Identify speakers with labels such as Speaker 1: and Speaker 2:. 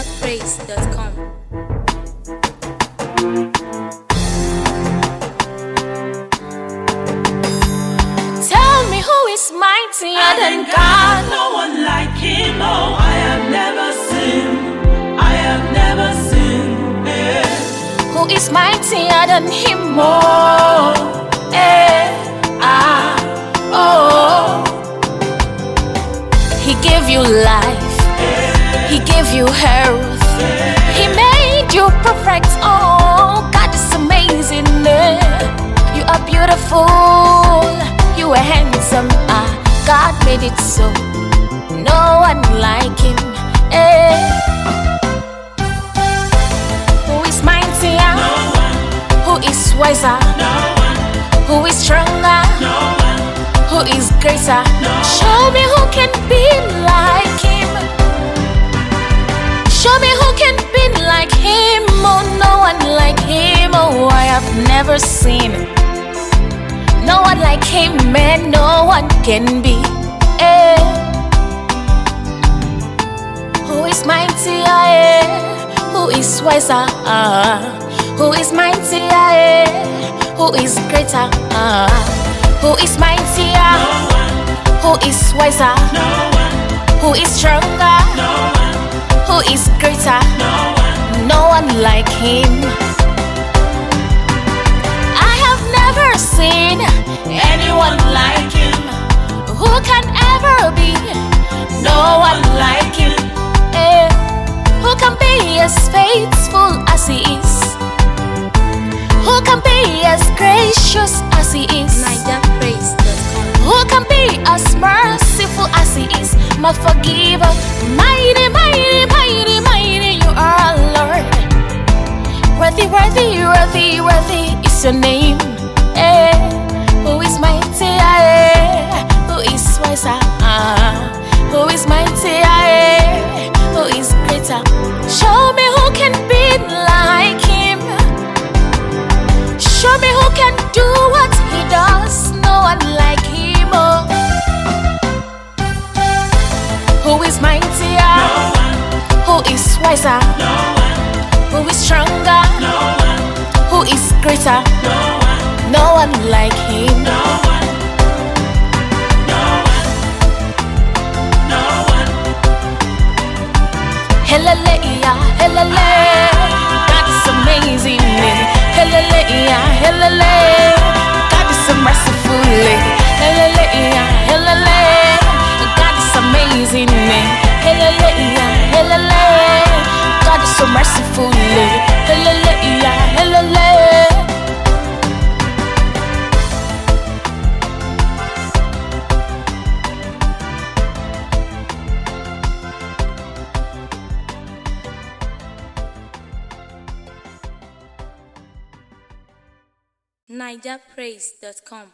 Speaker 1: NigerPraise.com. Tell me who is mightier than God?
Speaker 2: No one like him, oh, I have never seen. I have never seen. Yeah.
Speaker 1: Who is mightier than him? Oh, oh. He gave you life, he gave you health, he made you perfect. Oh, God is amazing. You are beautiful, you are handsome. God made it so. No one like him. Who is mightier?
Speaker 2: No one,
Speaker 1: Who is wiser?
Speaker 2: no one,
Speaker 1: Who is stronger?
Speaker 2: no one,
Speaker 1: Who is greater?
Speaker 2: No.
Speaker 1: Show me who can be like him. Show me who can be like him. Oh, no one like him. Oh, I have never seen. No one like him, man. No one can be. Who is mightier? Who is wiser? Who is mightier? Who is greater? Who is mightier?
Speaker 2: no one,
Speaker 1: Who is wiser?
Speaker 2: no one,
Speaker 1: Who is stronger?
Speaker 2: no one,
Speaker 1: Who is greater?
Speaker 2: no one.
Speaker 1: No one like him. I have never seen anyone like him. Who can ever be? No one like him. Who can be as faithful as he is? Who can be as gracious as he is?
Speaker 3: NigerPraise.com.
Speaker 1: Who can be as merciful as he is? My forgiver, mighty, mighty, mighty, mighty, you are Lord. Worthy, worthy, worthy, worthy is your name. Who is mighty? Who is wiser? Who is mighty? Who is greater? Show me who can be like him. Show me who can do what he does. No one like him. Oh. Who is mightier?
Speaker 2: No one,
Speaker 1: Who is wiser?
Speaker 2: no one,
Speaker 1: Who is stronger?
Speaker 2: no one,
Speaker 1: Who is greater?
Speaker 2: no one,
Speaker 1: No one like him.
Speaker 2: no one, no one, no one.
Speaker 1: Hallelujah, hallelujah. God is amazing. Hallelujah, hallelujah. God is so merciful. Hallelujah, hallelujah. God is amazing. Hallelujah, hallelujah. God is so merciful. Hallelujah, hallelujah.
Speaker 3: NigerPraise.com.